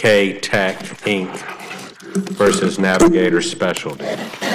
KVK Tech, Inc. versus Navigator Specialty.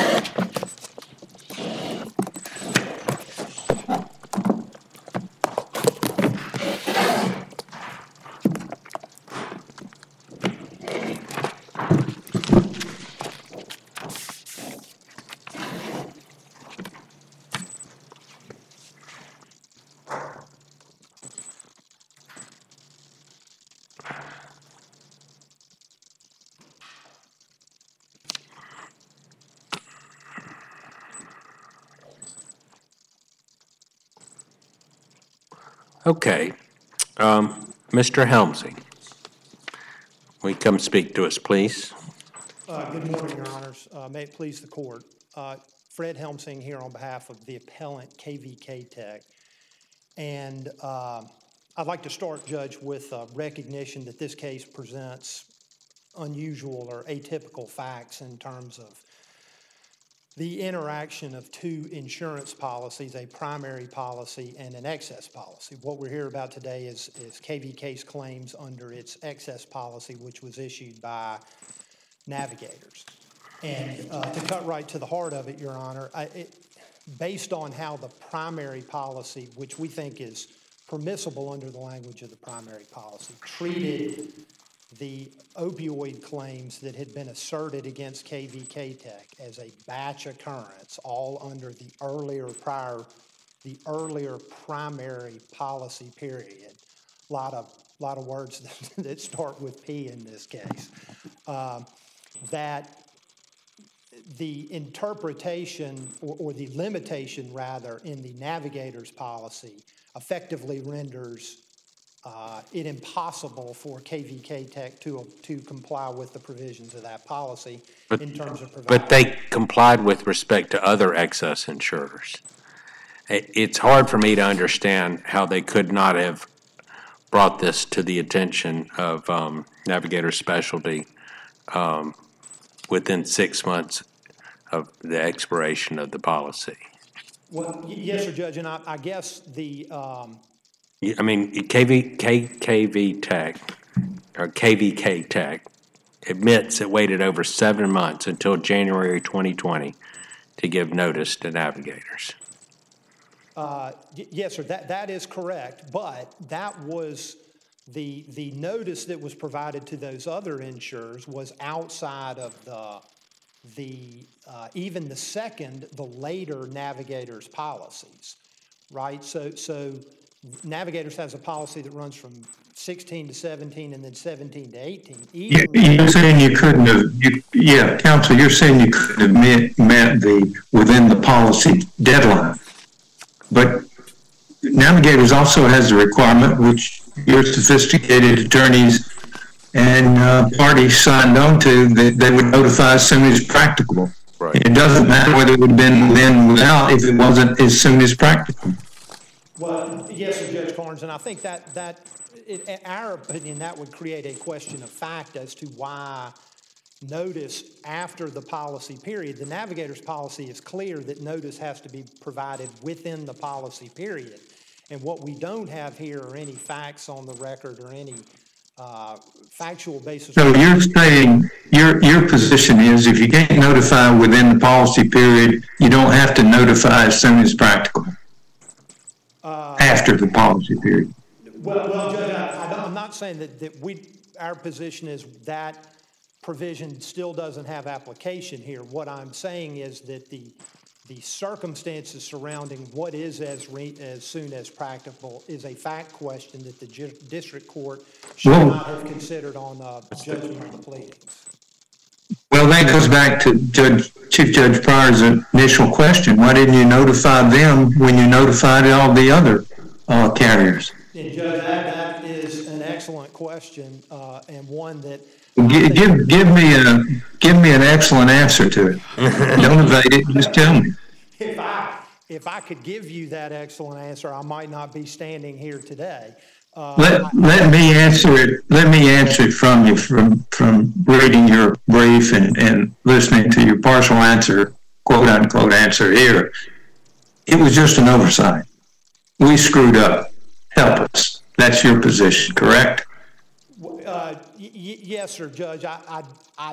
Okay. Mr. Helmsing, will you come speak to us, please? Good morning, Your Honors. May it please the Court. Fred Helmsing here on behalf of the appellant KVK Tech. And I'd like to start, Judge, with recognition that this case presents unusual or atypical facts in terms of the interaction of two insurance policies, a primary policy and an excess policy. What we're here about today is KVK's claims under its excess policy, which was issued by Navigators. And to cut right to the heart of it, Your Honor, based on how the primary policy, which we think is permissible under the language of the primary policy, treated the opioid claims that had been asserted against KVK Tech as a batch occurrence, all under the earlier primary policy period. A lot of words that start with P in this case. That the interpretation or the limitation rather in the Navigator's policy effectively renders it impossible for KVK Tech to comply with the provisions of that policy in terms of providing. But they complied with respect to other excess insurers. It's hard for me to understand how they could not have brought this to the attention of Navigator Specialty within 6 months of the expiration of the policy. Well, yes, sir, Judge, and I guess the... KV Tech, or KVK Tech, admits it waited over 7 months until January 2020 to give notice to Navigators. Yes, sir, that is correct, but that was the notice that was provided to those other insurers was outside of even the later Navigators policies, right? So Navigators has a policy that runs from 16 to 17 and then 17 to 18. You're saying you couldn't have, counsel, you're saying you couldn't have met the within the policy deadline. But Navigators also has a requirement, which your sophisticated attorneys and parties signed on to, that they would notify as soon as practicable. Right. It doesn't matter whether it would have been then without if it wasn't as soon as practical. Well, yes, sir, Judge Carnes, and I think that in our opinion, that would create a question of fact as to why notice after the policy period. The Navigators policy is clear that notice has to be provided within the policy period. And what we don't have here are any facts on the record or any factual basis. So you're saying your position is if you can't notify within the policy period, you don't have to notify as soon as practical. After the policy period. Well, Judge, I'm not saying that our position is that provision still doesn't have application here. What I'm saying is that the circumstances surrounding what is as soon as practicable is a fact question that the district court should not have considered on judgment of the pleadings. Well, that goes back to Chief Judge Pryor's initial question. Why didn't you notify them when you notified all the other carriers? And Judge, that is an excellent question and one that give me an excellent answer to it. Don't evade it. Just tell me. If I could give you that excellent answer, I might not be standing here today. Let me answer it. Let me answer it from you from reading your brief and listening to your partial answer, quote unquote answer here. It was just an oversight. We screwed up. Help us. That's your position, correct? Yes, sir, Judge. I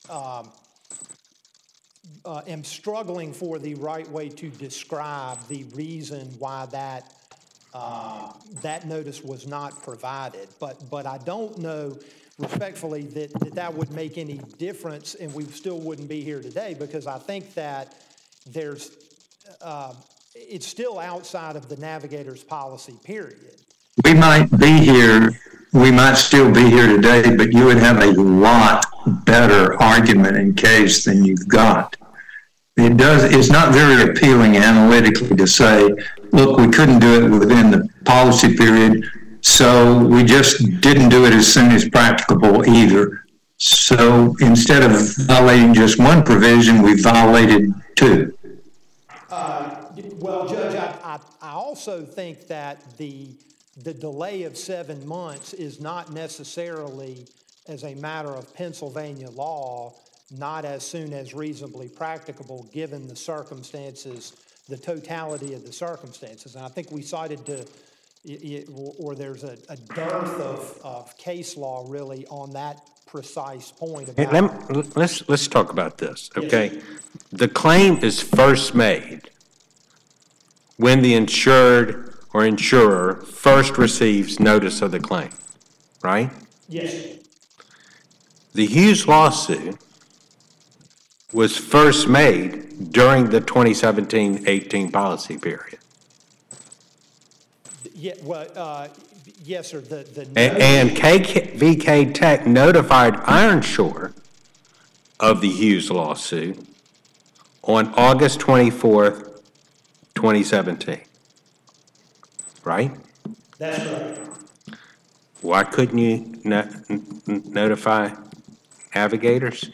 am struggling for the right way to describe the reason why that notice was not provided. But I don't know respectfully that would make any difference, and we still wouldn't be here today, because I think that it's still outside of the navigator's policy period. We might be here, we might still be here today, but you would have a lot better argument in case than you've got. It's not very appealing analytically to say, look, we couldn't do it within the policy period, so we just didn't do it as soon as practicable either. So instead of violating just one provision, we violated two. Well, Judge, I also think that the delay of 7 months is not necessarily, as a matter of Pennsylvania law, not as soon as reasonably practicable given the circumstances, the totality of the circumstances. And I think we cited or there's a dearth of case law really on that precise point. About Let's talk about this, okay? Yes. The claim is first made when the insured or insurer first receives notice of the claim, right? Yes. The Hughes lawsuit was first made during the 2017-18 policy period. Yeah, well, yes, sir. And KVK Tech notified Ironshore of the Hughes lawsuit on August 24th, 2017. Right? That's right. Why couldn't you notify navigators?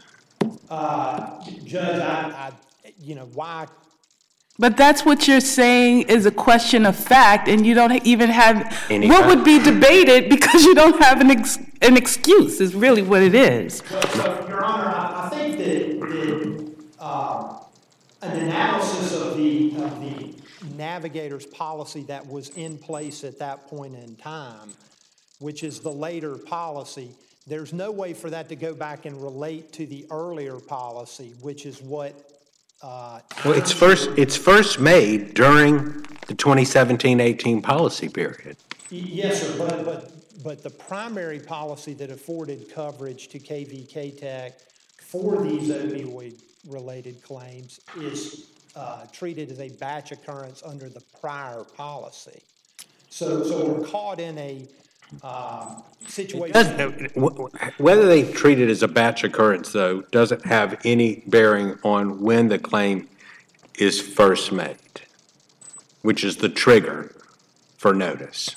Judge, why? But that's what you're saying is a question of fact, and you don't even have what would be debated because you don't have an excuse. Is really what it is. Well, Your Honor, I think that an analysis of the navigator's policy that was in place at that point in time, which is the later policy, there's no way for that to go back and relate to the earlier policy, which is what. Well, it's first made during the 2017-18 policy period. Yes, sir, but the primary policy that afforded coverage to KVK Tech for these opioid-related claims is treated as a batch occurrence under the prior policy. So we're caught in a situation. Whether they treat it as a batch occurrence, though, doesn't have any bearing on when the claim is first made, which is the trigger for notice.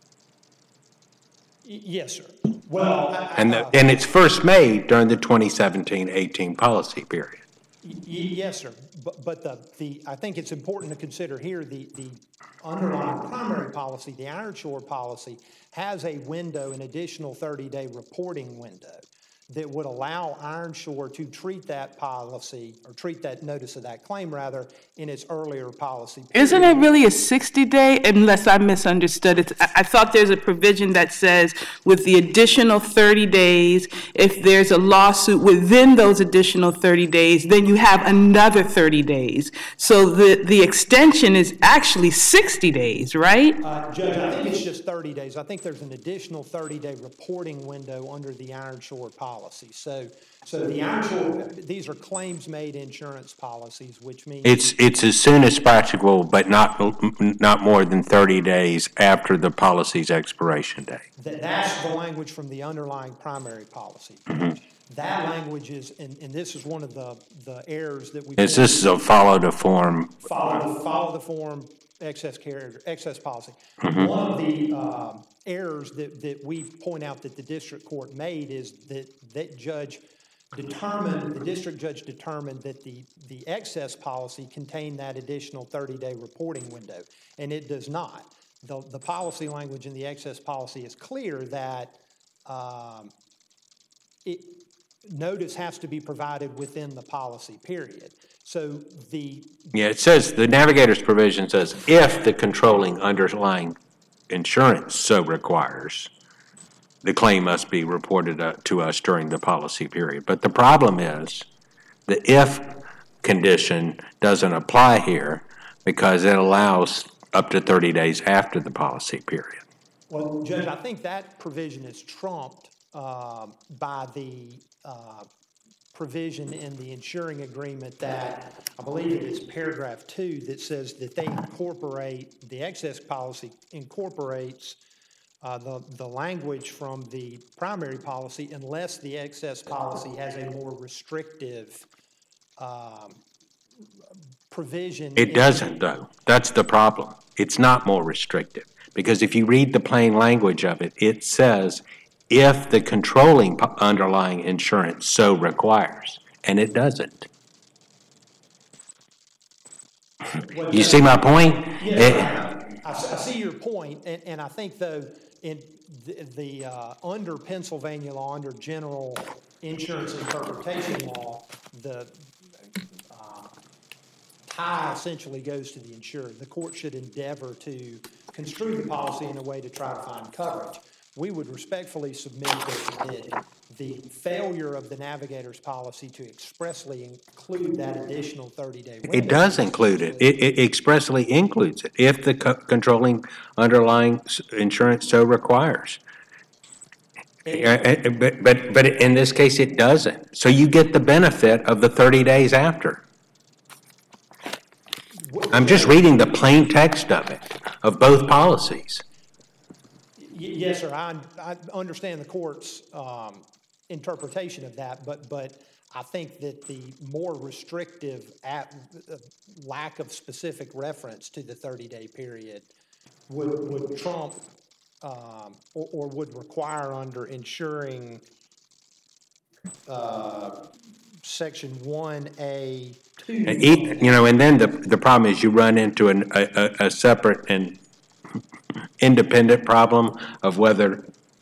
Yes, sir. Well, and it's first made during the 2017-18 policy period. Yes, sir. But I think it's important to consider here the underlying primary policy, the Ironshore policy, has a window, an additional 30-day reporting window that would allow Ironshore to treat that policy, or treat that notice of that claim, rather, in its earlier policy period. Isn't it really a 60-day, unless I misunderstood it? I thought there's a provision that says with the additional 30 days, if there's a lawsuit within those additional 30 days, then you have another 30 days. So the extension is actually 60 days, right? Judge, I think it's just 30 days. I think there's an additional 30-day reporting window under the Ironshore policy. So the Ironshore, these are claims-made insurance policies, which means it's as soon as practical, but not more than 30 days after the policy's expiration date. That's the language from the underlying primary policy. Mm-hmm. That language is, and this is one of the errors that we. This is a follow the form. Follow the form excess policy. Mm-hmm. One of the errors that we point out that the district court made is that the district judge determined that the excess policy contained that additional 30-day reporting window, and it does not. The policy language in the excess policy is clear that notice has to be provided within the policy period. So it says, the navigator's provision says, if the controlling underlying insurance so requires, the claim must be reported to us during the policy period. But the problem is the if condition doesn't apply here because it allows up to 30 days after the policy period. Well, Judge, I think that provision is trumped by the provision in the insuring agreement that, I believe it is paragraph 2, that says that they incorporate, the excess policy incorporates the language from the primary policy unless the excess policy has a more restrictive provision. It doesn't, though. That's the problem. It's not more restrictive. Because if you read the plain language of it, it says if the controlling underlying insurance so requires, and it doesn't. You see my point? Yes, I see your point, and I think, though, in the under Pennsylvania law, under general insurance interpretation law, the tie essentially goes to the insured. The court should endeavor to construe the policy in a way to try to find coverage. We would respectfully submit that the failure of the navigator's policy to expressly include that additional 30-day window. It does include it. It expressly includes it if the controlling underlying insurance so requires. But in this case, it doesn't. So you get the benefit of the 30 days after. I'm just reading the plain text of it, of both policies. Yes, sir. I understand the court's interpretation of that, but I think that the more restrictive lack of specific reference to the 30-day period would trump or would require under insuring Section 1A. And then the problem is you run into a separate and independent problem of whether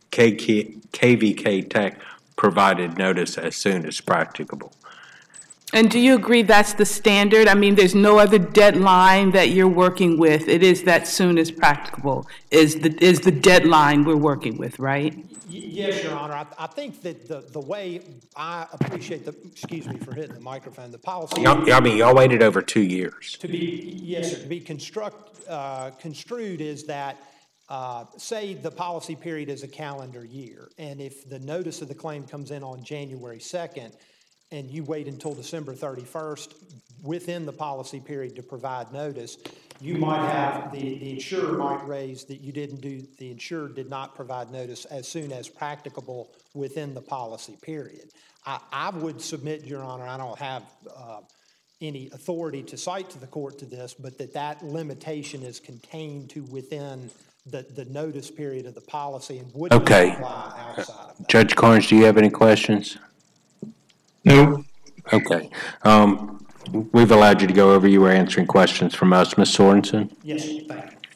KVK Tech provided notice as soon as practicable. And do you agree that's the standard? I mean, there's no other deadline that you're working with. It is that soon as practicable is the deadline we're working with, right? Yes, Your Honor. I think that the way I appreciate excuse me for hitting the microphone, the policy. Y'all waited over 2 years. Yes, sir. To be construed is that, say the policy period is a calendar year, and if the notice of the claim comes in on January 2nd, and you wait until December 31st within the policy period to provide notice, you might have, the insurer might raise that the insurer did not provide notice as soon as practicable within the policy period. I would submit, Your Honor, I don't have any authority to cite to the court to this, but that limitation is contained to within the notice period of the policy and wouldn't apply outside of that. Judge Carnes, do you have any questions? No. Okay. We've allowed you to go over. You were answering questions from us. Ms. Sorensen? Yes, thank you.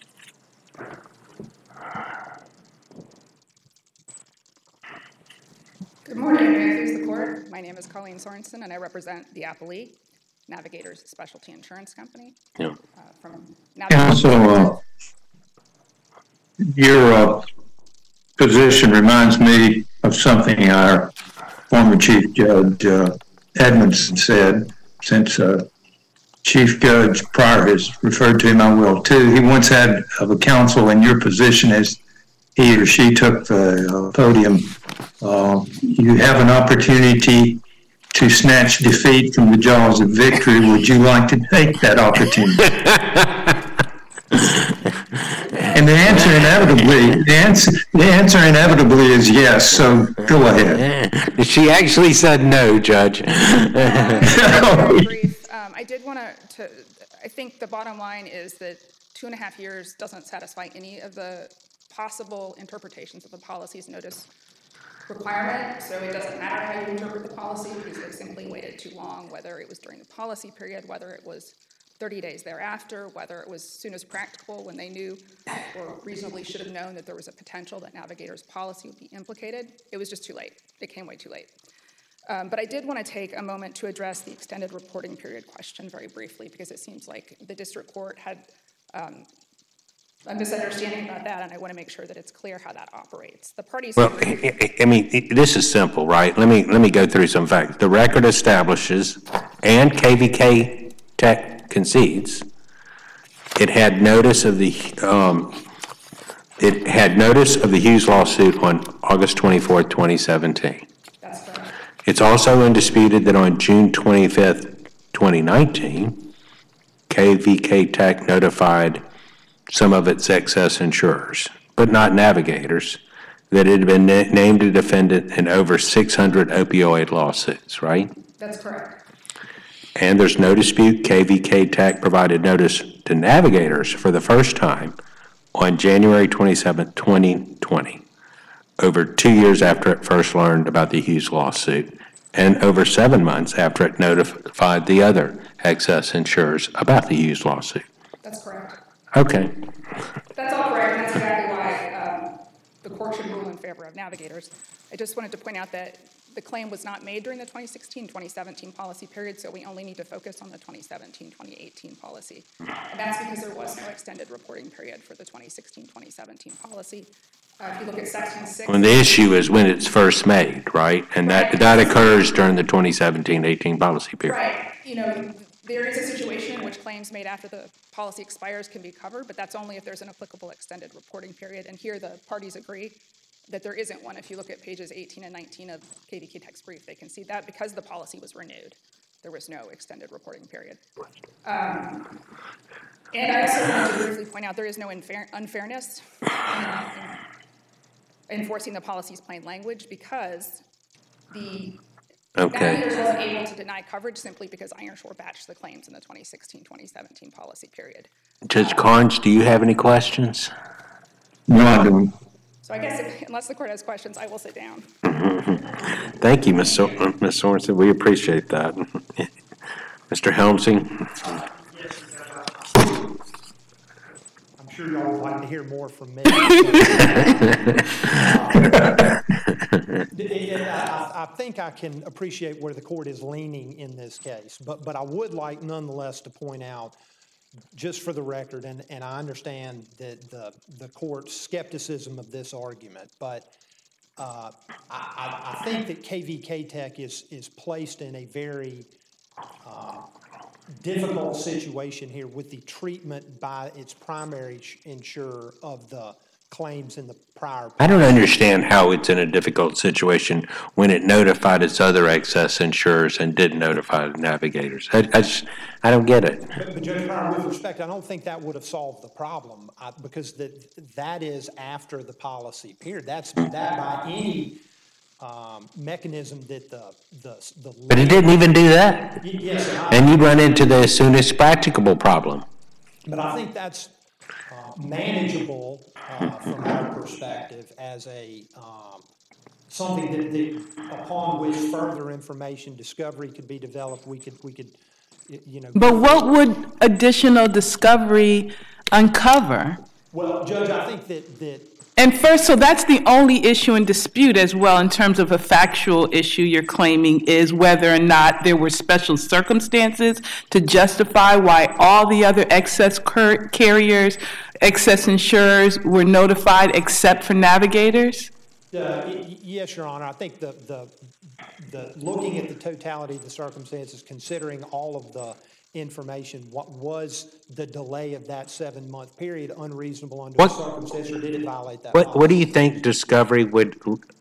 Good morning. May I please the court? My name is Colleen Sorensen, and I represent the Applee Navigators Specialty Insurance Company. Yeah. From Navigators. Counsel, your position reminds me of something our former Chief Judge Edmondson said, since Chief Judge Pryor has referred to him, I will too. He once had of a counsel in your position as he or she took the podium. You have an opportunity to snatch defeat from the jaws of victory. Would you like to take that opportunity? And the answer inevitably is yes, so go ahead. She actually said no, Judge. I did want to, I think the bottom line is that 2.5 years doesn't satisfy any of the possible interpretations of the policy's notice requirement, so it doesn't matter how you interpret the policy because they simply waited too long, whether it was during the policy period, whether it was 30 days thereafter, whether it was as soon as practicable when they knew or reasonably should have known that there was a potential that Navigator's policy would be implicated. It was just too late. It came way too late. But I did want to take a moment to address the extended reporting period question very briefly because it seems like the district court had a misunderstanding about that, and I want to make sure that it's clear how that operates. The parties. Well, I mean, this is simple, right? Let me go through some facts. The record establishes, and KVK Tech concedes, it had notice of the Hughes lawsuit on August 24th, 2017. That's correct. It's also undisputed that on June 25th, 2019, KVK Tech notified some of its excess insurers, but not Navigators, that it had been named a defendant in over 600 opioid lawsuits, right? That's correct. And there's no dispute KVK Tech provided notice to Navigators for the first time on January 27, 2020, over 2 years after it first learned about the Hughes lawsuit, and over 7 months after it notified the other excess insurers about the Hughes lawsuit. That's correct. Okay. That's all correct, and that's exactly why the court should rule in favor of Navigators. I just wanted to point out that the claim was not made during the 2016-2017 policy period, so we only need to focus on the 2017-2018 policy. And that's because there was no extended reporting period for the 2016-2017 policy. If you look at Section 6... Well, the issue is when it's first made, right? And that occurs during the 2017-18 policy period. Right. You know, there is a situation in which claims made after the policy expires can be covered, but that's only if there's an applicable extended reporting period. And here the parties agree that there isn't one. If you look at pages 18 and 19 of KVK Tech's brief, they can see that because the policy was renewed, there was no extended reporting period. And I also wanted to briefly point out there is no unfairness in enforcing the policy's plain language because the Navigators wasn't able to deny coverage simply because Ironshore batched the claims in the 2016-2017 policy period. Judge Carnes, do you have any questions? No, I don't. So I guess unless the court has questions, I will sit down. Thank you, Ms. Sorensen. We appreciate that. Mr. Helmsing? I'm sure y'all would like to hear more from me. I think I can appreciate where the court is leaning in this case, but I would like nonetheless to point out, just for the record, and I understand that the court's skepticism of this argument, but I think that KVK Tech is placed in a very difficult situation here with the treatment by its primary insurer of the claims in the prior. I don't understand how it's in a difficult situation when it notified its other excess insurers and didn't notify the Navigators. I don't get it. But Judge Pryor, with respect, I don't think that would have solved the problem because that is after the policy period. That by any mechanism that the But it didn't even do that. Yes, and you run into the as soon as practicable problem. But I think that's manageable from our perspective as a something that upon which further information discovery could be developed. We could But what would additional discovery uncover? Well, Judge, I think that And first, so that's the only issue in dispute as well in terms of a factual issue you're claiming is whether or not there were special circumstances to justify why all the other excess carriers, excess insurers were notified except for Navigators? yes, Your Honor. I think the looking at the totality of the circumstances, considering all of the information, what was the delay of that 7-month period unreasonable under the circumstances, or did it violate that? What do you think discovery would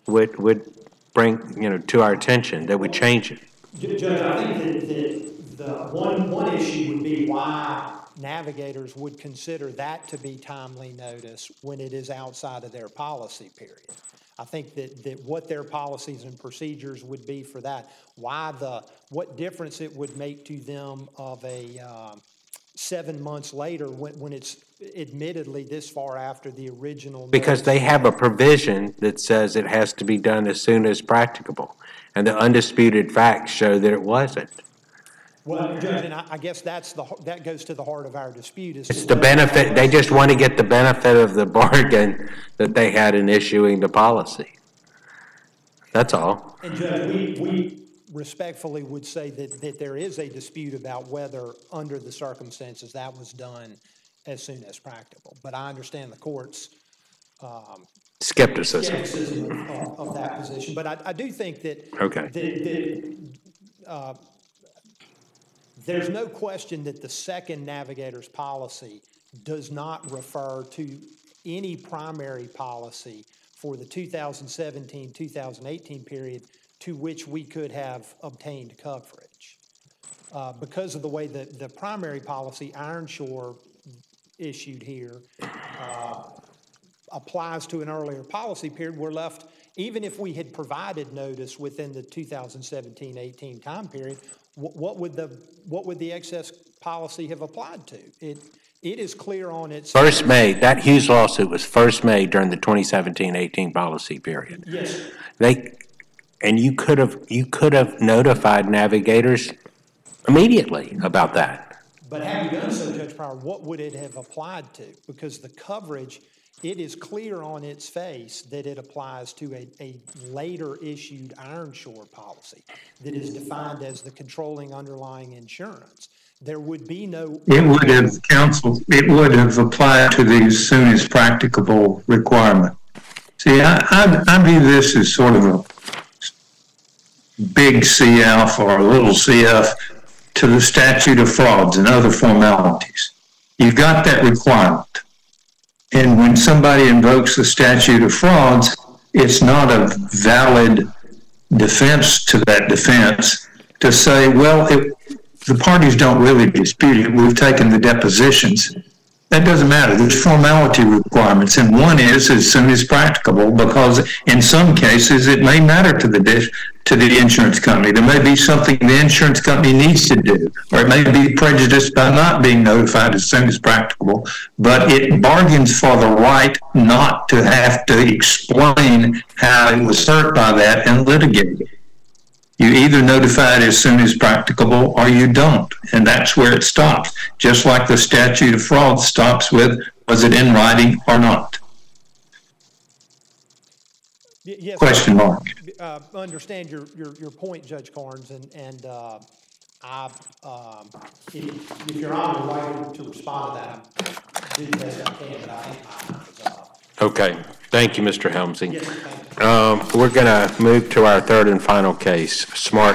bring to our attention that would change it? Judge, I think that the one issue would be why Navigators would consider that to be timely notice when it is outside of their policy period. I think that what their policies and procedures would be for that, what difference it would make to them of a 7 months later when it's admittedly this far after the original. Because they have a provision that says it has to be done as soon as practicable, and the undisputed facts show that it wasn't. Well, Judge, and I guess that goes to the heart of our dispute. It's the benefit. They just want to get the benefit of the bargain that they had in issuing the policy. That's all. And Judge, we respectfully would say that there is a dispute about whether, under the circumstances, that was done as soon as practicable. But I understand the court's Skepticism. skepticism of that position. But I do think that, Okay. There's no question that the second navigator's policy does not refer to any primary policy for the 2017-2018 period to which we could have obtained coverage. Because of the way that the primary policy Ironshore issued here applies to an earlier policy period, we're left, even if we had provided notice within the 2017-18 time period, what would the excess policy have applied to? It is clear on its First made, that Hughes lawsuit was first made during the 2017-18 policy period. Yes. And you could have notified navigators immediately about that. But had you done so, Judge Pryor, what would it have applied to? Because the coverage, it is clear on its face that it applies to a later issued Ironshore policy that is defined as the controlling underlying insurance. There would be no... It would have, counsel, it would have applied to the as soon as practicable requirement. See, I view this as sort of a big CF or a little CF to the statute of frauds and other formalities. You've got that requirement. And when somebody invokes the statute of frauds, it's not a valid defense to that defense to say, well, the parties don't really dispute it. We've taken the depositions. That doesn't matter. There's formality requirements, and one is as soon as practicable, because in some cases it may matter to the insurance company. There may be something the insurance company needs to do, or it may be prejudiced by not being notified as soon as practicable, but it bargains for the right not to have to explain how it was hurt by that and litigate it. You either notify it as soon as practicable or you don't, and that's where it stops. Just like the statute of frauds stops with, was it in writing or not? Yes, Question mark. Understand your point, Judge Carnes, and if you're on the way to respond to that, I'm doing the best I can, but I think my time is up. Okay. Thank you, Mr. Helmsing. Yes, thank you. We're going to move to our third and final case, Smart